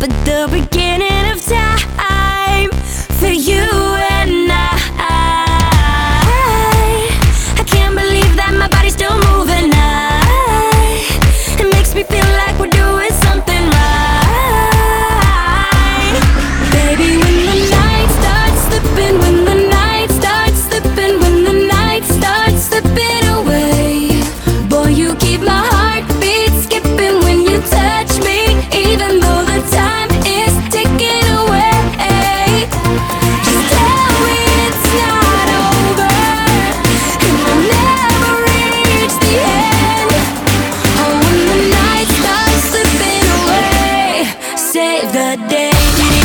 but the beginning of time for you and I can't believe that my body's still moving. It makes me feel like we're doing something right. Baby, when the night starts slipping, when the night starts slipping, when the night starts slipping away, boy, you keep my heartbeat skipping when you touch me, even though the time is ticking away. Just tell me it's not over, and we'll never reach the end. Oh, when the night starts slipping away, save the day.